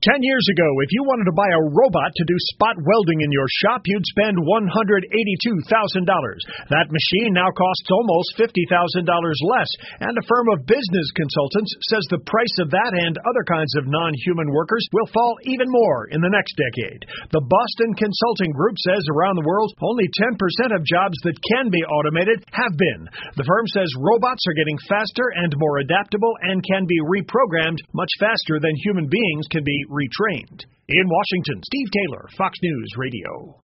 10 years ago, if you wanted to buy a robot to do spot welding in your shop, you'd spend $182,000. That machine now costs almost $50,000 less, and a firm of business consultants says the price of that and other kinds of non-human workers will fall even more in the next decade. The Boston Consulting Group says around the world, only 10% of jobs that can be automated have been. The firm says robots are getting faster and more adaptable and can be reprogrammed much faster than human beings can be retrained. In Washington, Steve Taylor, Fox News Radio.